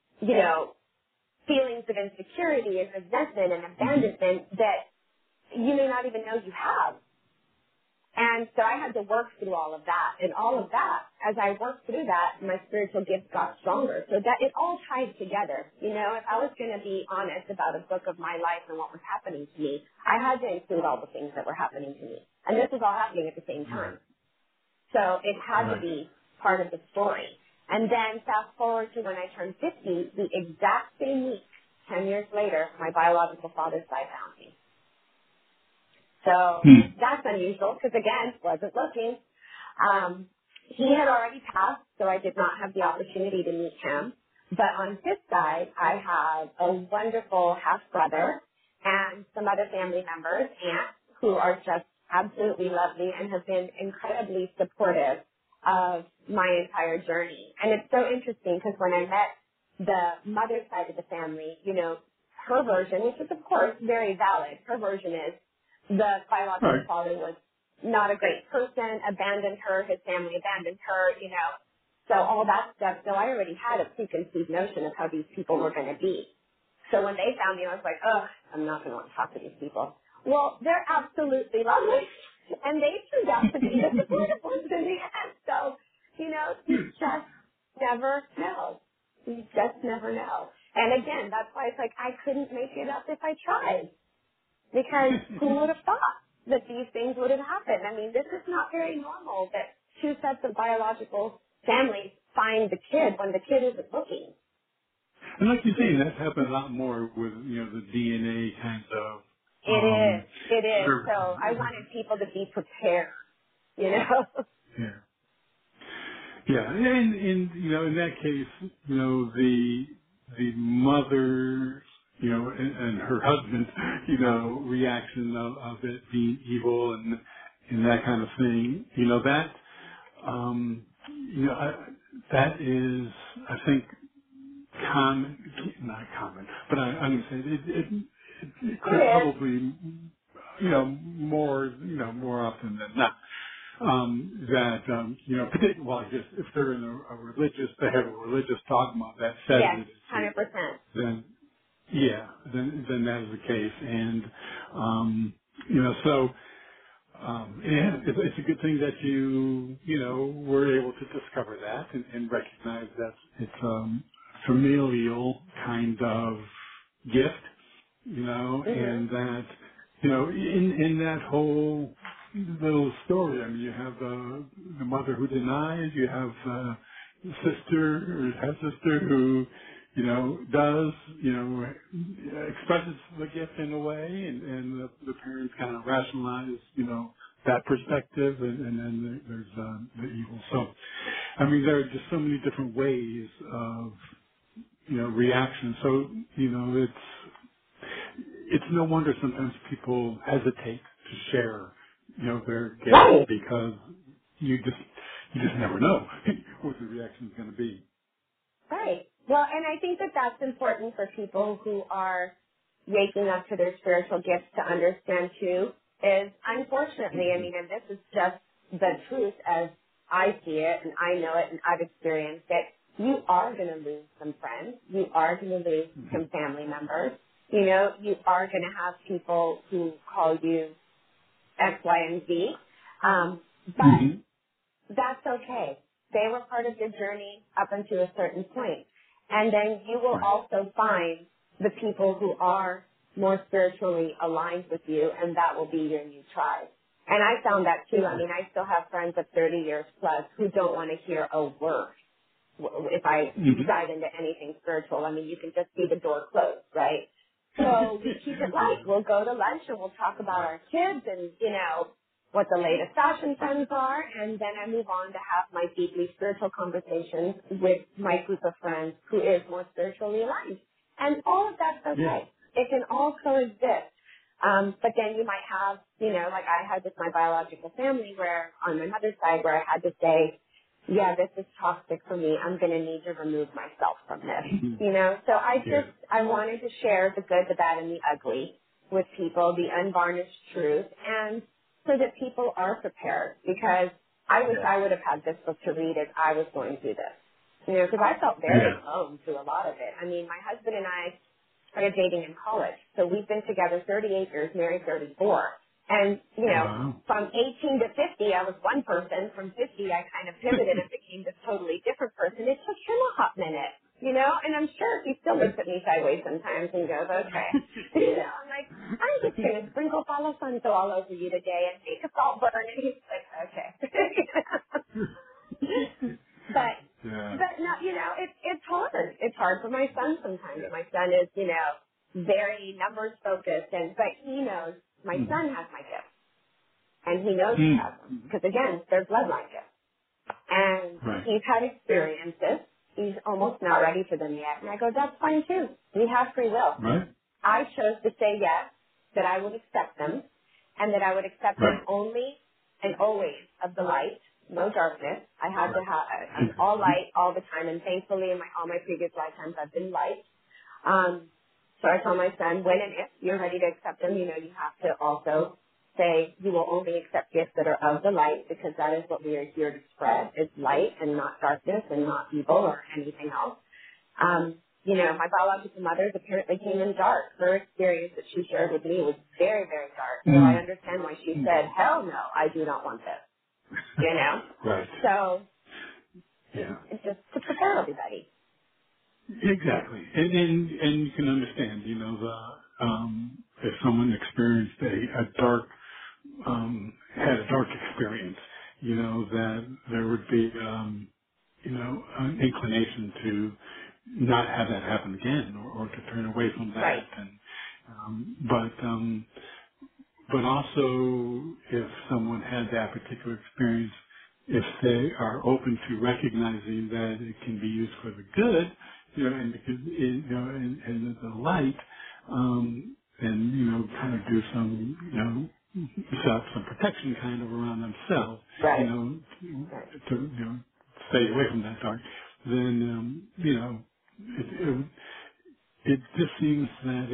feelings of insecurity and resentment and abandonment that you may not even know you have. And so I had to work through all of that. And all of that, as I worked through that, my spiritual gifts got stronger. So that it all tied together. If I was going to be honest about a book of my life and what was happening to me, I had to include all the things that were happening to me. And this was all happening at the same time. So it had to Right. be part of the story. And then fast forward to when I turned 50, the exact same week, 10 years later, my biological father's side found me. So Hmm. that's unusual because, again, wasn't looking. He had already passed, so I did not have the opportunity to meet him. But on his side, I have a wonderful half-brother and some other family members, aunts, who are just absolutely lovely and have been incredibly supportive of my entire journey. And it's so interesting because when I met the mother's side of the family, her version, which is of course very valid, her version is the biological Right. father was not a great person, abandoned her, his family abandoned her, so all that stuff. So I already had a preconceived notion of how these people were going to be. So when they found me, I was like, oh, I'm not going to want to talk to these people. Well, they're absolutely lovely, and they turned out to be the supportive ones in the end. So, you just never know. You just never know. And again, that's why it's like I couldn't make it up if I tried. Because who would have thought that these things would have happened? I mean, this is not very normal that two sets of biological families find the kid when the kid isn't looking. And like you say, that's happened a lot more with, the DNA kinds of, It is. It is. So services. I wanted people to be prepared, you know? Yeah. Yeah. And in that case, the mother, and her husband's, reaction of it being evil and that kind of thing, um, that is, I think, common. not common, but I'm going to say it It could is. probably, more often than not. Particularly, well, I guess if they're in they have a religious dogma that says Yes, it is 100%. here, then yeah, then that is the case, and so it's a good thing that you were able to discover that and recognize that it's familial kind of gift, Mhm. and that, in that whole little story, I mean, you have the mother who denies, you have the sister or half sister who, does, expresses the gift in a way, and the parents kind of rationalize, that perspective, and then there's the evil. So, I mean, there are just so many different ways of, reaction. So, it's no wonder sometimes people hesitate to share, their gift Right. because you just never know what the reaction is going to be. Right. Well, and I think that that's important for people who are waking up to their spiritual gifts to understand too, is unfortunately, I Mhm. mean, and this is just the truth as I see it and I know it and I've experienced it, you are going to lose some friends. You are going to lose Mhm. some family members. You are going to have people who call you X, Y, and Z. But Mhm. that's okay. They were part of your journey up until a certain point. And then you will Right. also find the people who are more spiritually aligned with you, and that will be your new tribe. And I found that too. I mean, I still have friends of 30 years plus who don't want to hear a word if I Mhm. dive into anything spiritual. I mean, you can just see the door closed, right? So we keep it light. Yeah. We'll go to lunch and we'll talk about our kids and, what the latest fashion trends are. And then I move on to have my deeply spiritual conversations with my group of friends who is more spiritually aligned. And all of that's Yeah. okay. It can all coexist. But then you might have, like I had with my biological family where on my mother's side where I had to say, yeah, this is toxic for me. I'm going to need to remove myself from this. Mhm. So Yeah. I wanted to share the good, the bad, and the ugly with people, the unvarnished truth, and so that people are prepared because I wish Yeah. I would have had this book to read as I was going through this. Because I felt very Yeah. alone through a lot of it. I mean, my husband and I started dating in college. So we've been together 38 years, married 34. And, Wow. from 18 to 50, I was one person. From 50, I kind of pivoted and became this totally different person. It took him a hot minute, and I'm sure he still looks at me sideways sometimes and goes, okay. I'm like, I'm just going to sprinkle Palo Santo all over you today and make us all burn. And he's like, okay. but Yeah. but no, it's hard. It's hard for my son sometimes. Yeah. My son is, very numbers focused, and but he knows my Mhm. son has my gifts, and he knows he Mhm. has them because again, they're bloodline gifts, and Right. he's had experiences. He's almost not ready for them yet, and I go, that's fine too. We have free will. Right. I chose to say yes, that I would accept them, and that I would accept them Right. only and always of the light, no darkness. I had to Right. have, I'm all light all the time, and thankfully in all my previous lifetimes I've been light. So I told my son, when and if you're ready to accept them, you have to also say you will only accept gifts that are of the light because that is what we are here to spread, is light and not darkness and not evil or anything else. My biological mother apparently came in dark. Her experience that she shared with me was very, very dark. So I Mhm. understand why she said, Mhm. hell no, I do not want this. Right. So Yeah. it's just to prepare everybody. Exactly. And you can understand, if someone experienced a dark, had a dark experience, that there would be, an inclination to not have that happen again, or to turn away from Right. that. And, but also if someone had that particular experience, if they are open to recognizing that it can be used for the good, and because and the light, and kind of do some, some protection kind of around themselves, Right. to stay away from that dark, then it just seems that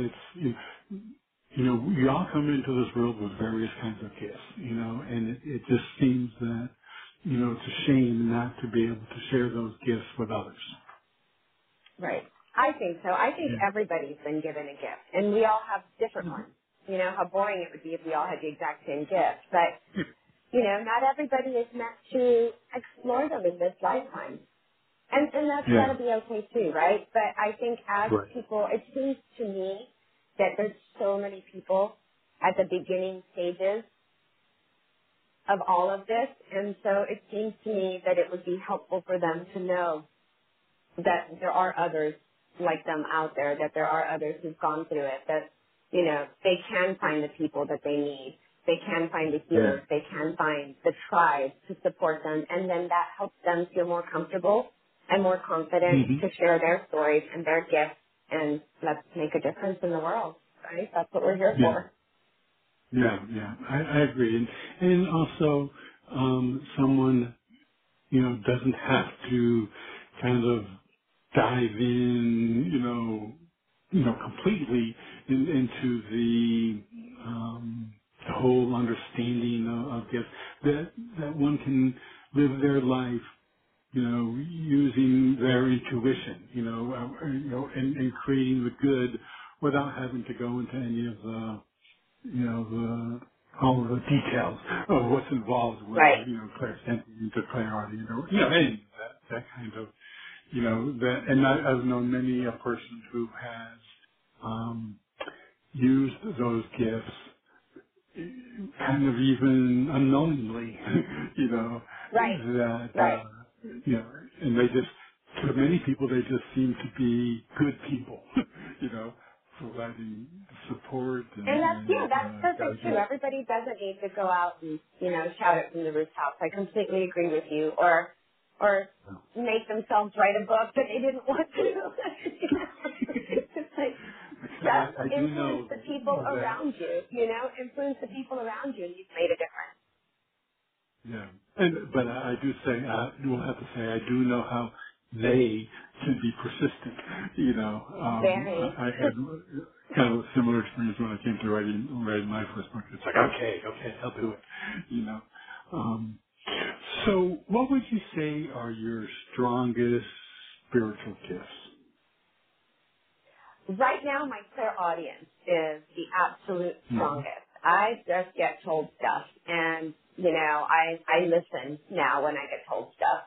we all come into this world with various kinds of gifts, and it just seems that, it's a shame not to be able to share those gifts with others. Right. I think so. I think Yeah. everybody's been given a gift, and we all have different ones. You know, how boring it would be if we all had the exact same gift. But, not everybody is meant to explore them in this lifetime. And that's got Yeah. to be okay too, right? But I think as Right. people, it seems to me that there's so many people at the beginning stages of all of this, and so it seems to me that it would be helpful for them to know that there are others like them out there, that there are others who've gone through it, that, they can find the people that they need. They can find the Yeah. healers. They can find the tribe to support them. And then that helps them feel more comfortable and more confident Hmm. to share their stories and their gifts. And let's make a difference in the world, right? That's what we're here Yeah. for. Yeah. Yeah. I agree. And also, someone, doesn't have to kind of dive in, completely into the whole understanding of gifts. That one can live their life, using their intuition, and creating the good without having to go into any of all of the details of what's involved with, Right. clairsentient or clairaudient or, any of that kind of, that, and I've known many a person who has, used those gifts kind of even unknowingly, Right. that, Right. and they just, to many people, they just seem to be good people, providing support And and that's perfect too. guidance. Everybody doesn't need to go out and, shout it from the rooftops. I completely agree with you. Or make themselves write a book that they didn't want to. It's like, just I do influence know the people that, around you, influence the people around you and you've made a difference. yeah. But I do say, I will have to say, I do know how they can be persistent. Very. I had kind of a similar experience when I came to writing my first book. It's like, okay, I'll do it. You know. Um, so, what would you say are your strongest spiritual gifts? Right now, my clear audience is the absolute Mm-hmm. strongest. I just get told stuff, and I listen now when I get told stuff.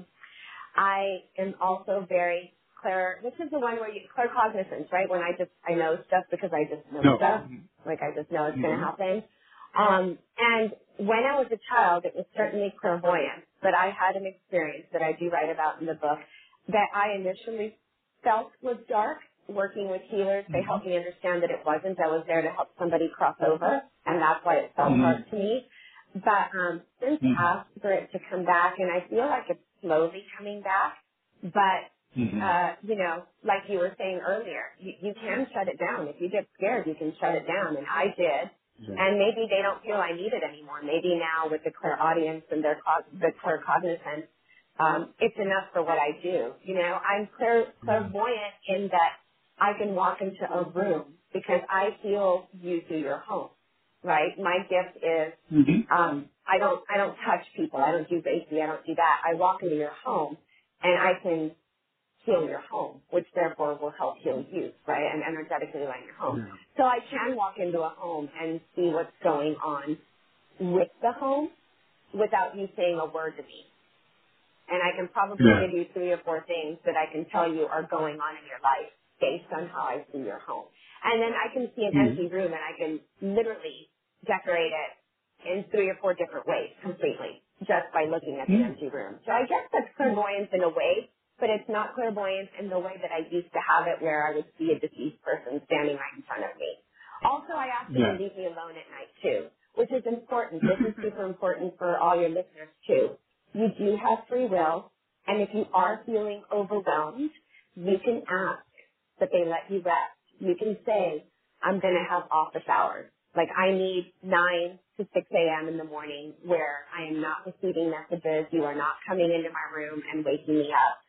I am also very clear. This is the one where you claircognizance, right? When I know stuff because I just know No. stuff, like I just know it's going to Mm-hmm. happen. And when I was a child, it was certainly clairvoyance, but I had an experience that I do write about in the book that I initially felt was dark. Working with healers, they helped me understand that it wasn't. I was there to help somebody cross over, and that's why it felt Mm-hmm. dark to me. But since asked for it to come back, and I feel like it's slowly coming back. But Mm-hmm. like you were saying earlier, you can shut it down. If you get scared, you can shut it down, and I did. Yeah. And maybe they don't feel I need it anymore. Maybe now with the clear audience and the clear cognizance, it's enough for what I do. I'm Yeah. clairvoyant in that I can walk into a room because I heal you through your home, right? My gift is Mm-hmm. I don't touch people. I don't do Reiki. I don't do that. I walk into your home and I can heal your home, which therefore will help heal you, right? I'm energetically align your home. Yeah. So I can walk into a home and see what's going on with the home without you saying a word to me. And I can probably Yeah. give you 3 or 4 things that I can tell you are going on in your life based on how I see your home. And then I can see an Mm-hmm. empty room and I can literally decorate it in 3 or 4 different ways completely just by looking at the Mm-hmm. empty room. So I guess that's clairvoyance in a way, but it's not clairvoyance in the way that I used to have it where I would see a deceased person standing right in front of me. Also, I ask you to Yeah. leave me alone at night too, which is important. This is super important for all your listeners too. You do have free will, and if you are feeling overwhelmed, you can ask that they let you rest. You can say, I'm going to have office hours. Like I need 9 to 6 a.m. in the morning where I am not receiving messages. You are not coming into my room and waking me up.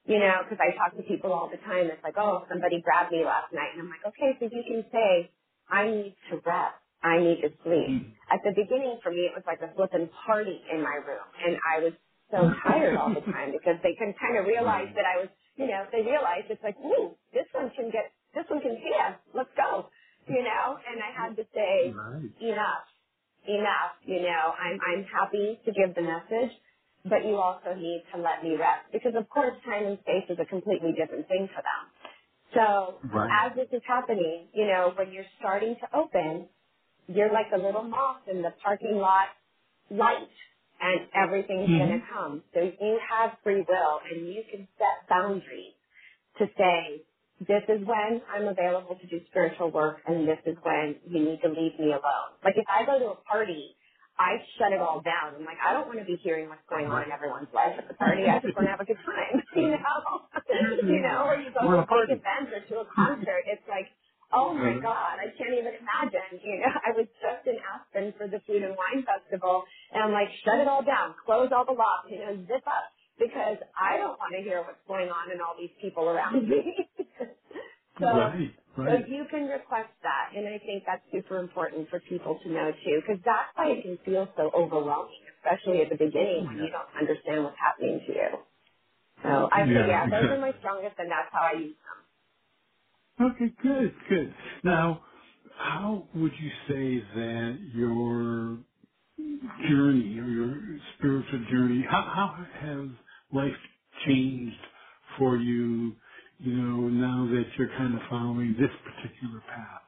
because I talk to people all the time. It's like, oh, somebody grabbed me last night. And I'm like, okay, so you can say, I need to rest. I need to sleep. Mm. At the beginning, for me, it was like a flippin' party in my room. And I was so tired all the time because they can kind of realize Right. that I was, they realized it's like, ooh, this one can see us. Let's go. And I had to say, Right. enough, I'm happy to give the message, but you also need to let me rest because of course time and space is a completely different thing for them. So Right. as this is happening, when you're starting to open, you're like a little moth in the parking lot light and everything's going Mm-hmm. to come. So you have free will and you can set boundaries to say, this is when I'm available to do spiritual work and this is when you need to leave me alone. Like if I go to a party, I shut it all down. I'm like, I don't want to be hearing what's going on Right. in everyone's life at the party. I just want to have a good time, Right. or you go I to want a to big party. event or to a concert. It's like, oh my God, I can't even imagine. I was just in Aspen for the Food and Wine Festival and I'm like, shut it all down, close all the locks, zip up because I don't want to hear what's going on and all these people around me. so, Right. so Right. you can request that, and I think that's super important for people to know too, because that's why it can feel so overwhelming, especially at the beginning when Yeah. you don't understand what's happening to you. So I say, Yeah, yeah, those are my exactly. strongest, and that's how I use them. Okay, good, good. Now, how would you say that your journey or your spiritual journey, how has life changed for you, now that you're kind of following this particular path?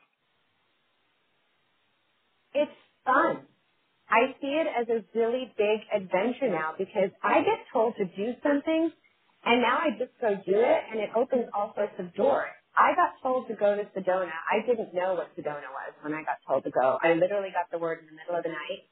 It's fun. I see it as a really big adventure now because I get told to do something and now I just go do it and it opens all sorts of doors. I got told to go to Sedona. I didn't know what Sedona was when I got told to go. I literally got the word in the middle of the night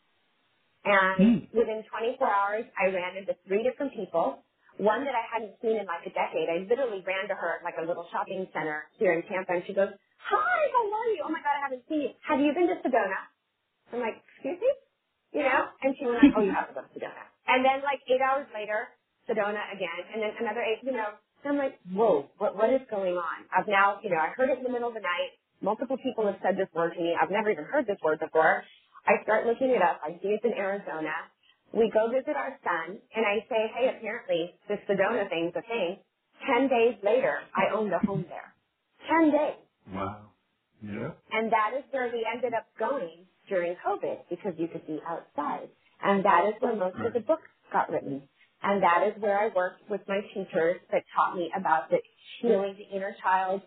and Hmm. within 24 hours I ran into 3 different people. One that I hadn't seen in like a decade. I literally ran to her at like a little shopping center here in Tampa and she goes, hi, how are you? Oh my God, I haven't seen you. Have you been to Sedona? I'm like, excuse me? And she went like, oh, you have to go to Sedona. And then like 8 hours later, Sedona again, and then another 8, and I'm like, whoa, what is going on? I've now, I heard it in the middle of the night. Multiple people have said this word to me. I've never even heard this word before. I start looking it up. I see it's in Arizona. We go visit our son, and I say, hey, apparently this Sedona thing's a thing. 10 days later, I owned a home there. 10 days. Wow. Yeah. And that is where we ended up going during COVID because you could be outside. And that is where most of Right. the books got written. And that is where I worked with my teachers that taught me about the healing the inner child.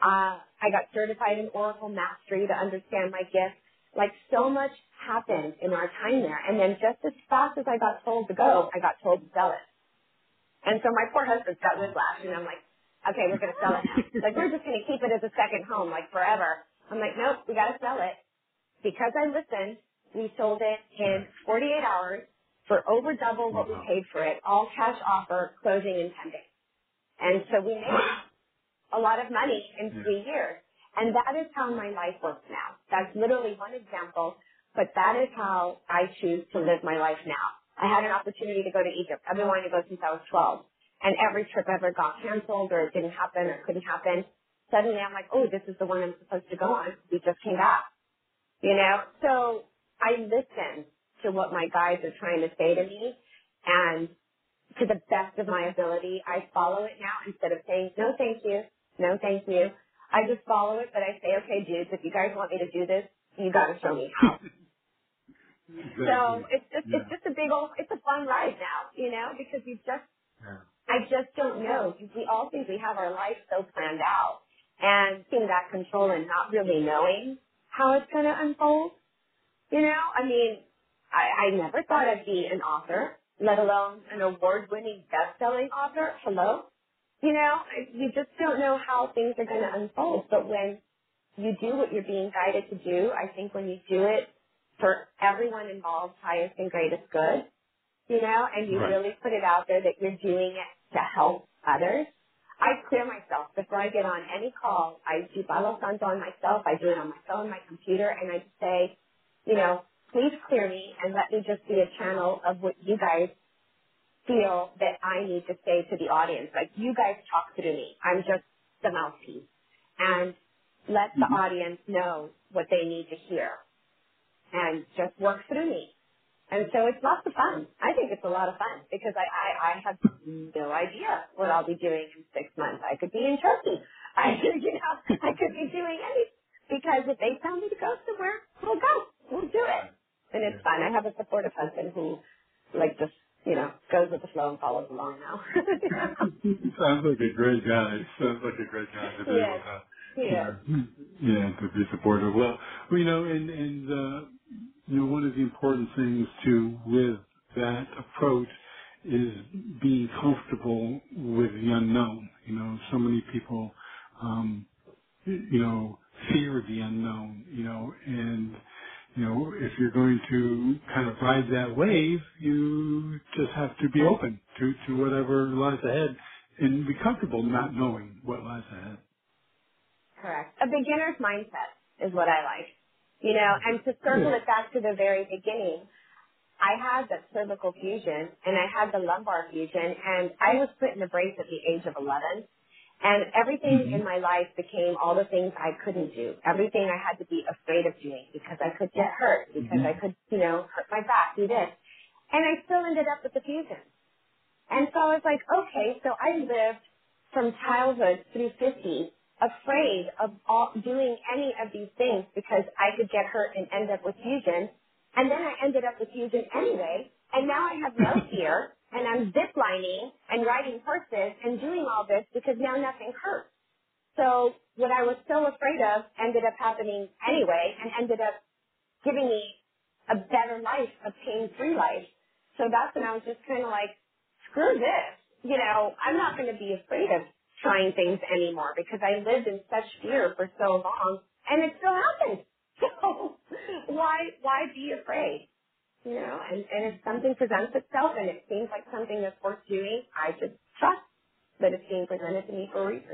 I got certified in Oracle Mastery to understand my gifts. Like so much happened in our time there. And then just as fast as I got told to go, I got told to sell it. And so my poor husband's got whiplash, and I'm like, okay, we're going to sell it now. Like, we're just going to keep it as a second home, like, forever. I'm like, nope, we got to sell it. Because I listened, we sold it in Right. 48 hours for over double what we Wow. paid for it, all cash offer, closing in 10 days. And so we made Wow. a lot of money in Yeah. 3 years. And that is how my life works now. That's literally one example, but that is how I choose to live my life now. I had an opportunity to go to Egypt. I've been wanting to go since I was 12. And every trip ever got canceled or it didn't happen or couldn't happen. Suddenly I'm like, oh, this is the one I'm supposed to go on. We just came back. So I listen to what my guides are trying to say to me and to the best of my ability, I follow it now instead of saying, no, thank you. No, thank you. I just follow it, but I say, okay, dudes, if you guys want me to do this, you got to show me how. So Exactly. it's Yeah. just a big old, it's a fun ride now, because Yeah. I just don't know. We all think we have our life so planned out and seeing that control and not really knowing how it's going to unfold. I mean, I never thought I'd be an author, let alone an award-winning best-selling author. Hello? You just don't know how things are going to unfold. But when you do what you're being guided to do, I think when you do it for everyone involved, highest and greatest good, and you Right. really put it out there that you're doing it to help others. I clear myself before I get on any call. I do Bible Santo on myself. I do it on my phone, my computer, and I just say, please clear me and let me just be a channel of what you guys feel that I need to say to the audience, like, you guys talk through me. I'm just the mouthpiece. And let the audience know what they need to hear and just work through me. And so it's lots of fun. I think it's a lot of fun because I have no idea what I'll be doing in 6 months. I could be in Turkey. I could be doing anything. Because if they tell me to go somewhere, we'll go. We'll do it. And it's fun. I have a supportive husband who, like, just, goes with the flow and follows along now. Sounds like a great guy. Sounds like a great guy to be able Yes. to, Yes. to be supportive. Well, one of the important things too with that approach is being comfortable with the unknown. So many people, fear the unknown, and if you're going to kind of ride that wave, you just have to be open to whatever lies ahead and be comfortable not knowing what lies ahead. Correct. A beginner's mindset is what I like. And to circle it back to the very beginning, I had the cervical fusion and I had the lumbar fusion, and I was put in a brace at the age of 11. And everything in my life became all the things I couldn't do. Everything I had to be afraid of doing because I could get hurt, because I could, hurt my back, do this. And I still ended up with the fusion. And so I was like, okay, so I lived from childhood through 50 afraid of doing any of these things because I could get hurt and end up with fusion. And then I ended up with fusion anyway. And now I have no fear, and I'm zip lining and riding horses and doing all this because now nothing hurts. So what I was so afraid of ended up happening anyway and ended up giving me a better life, a pain-free life. So that's when I was just kind of like, screw this. I'm not going to be afraid of trying things anymore because I lived in such fear for so long, and it still happens. So why be afraid? And if something presents itself and it seems like something that's worth doing, I just trust that it's being presented to me for a reason.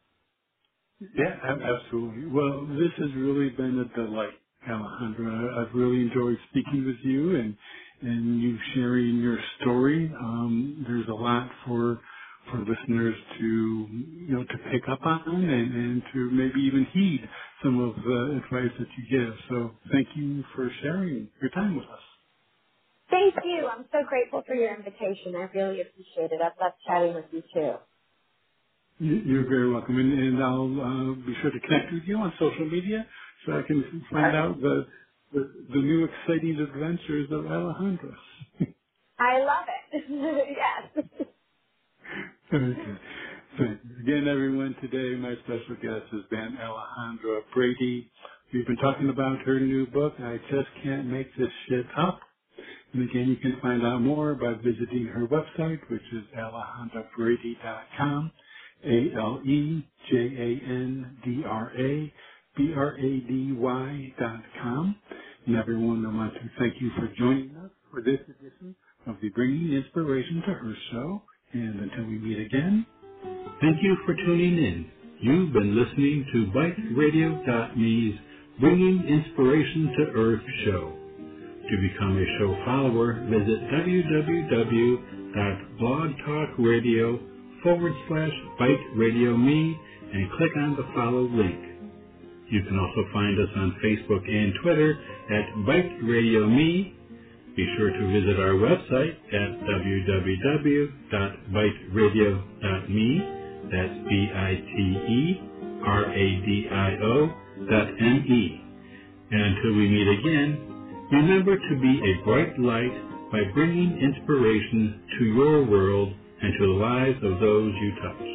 Yeah, absolutely. Well, this has really been a delight, Alejandra. I've really enjoyed speaking with you and you sharing your story. There's a lot for listeners to to pick up on and to maybe even heed some of the advice that you give. So thank you for sharing your time with us. Thank you. I'm so grateful for your invitation. I really appreciate it. I've loved chatting with you too. You're very welcome, and I'll be sure to connect with you on social media so I can find out the new exciting adventures of Alejandra. I love it. Yes. Okay. So again, everyone, today my special guest has been Alejandra Brady. We've been talking about her new book, I Just Can't Make This Shit Up. And again, you can find out more by visiting her website, which is alejandrabrady.com, ALEJANDRABRADY.com. And everyone, I want to thank you for joining us for this edition of the Bringing Inspiration to Earth show. And until we meet again, thank you for tuning in. You've been listening to BiteRadio.me's Bringing Inspiration to Earth show. To become a show follower, visit www.blogtalkradio.com/BiteRadioMe and click on the follow link. You can also find us on Facebook and Twitter at BiteRadioMe. Be sure to visit our website at www.biteradio.me. That's BITERADIO.ME. And until we meet again, remember to be a bright light by bringing inspiration to your world and to the lives of those you touch.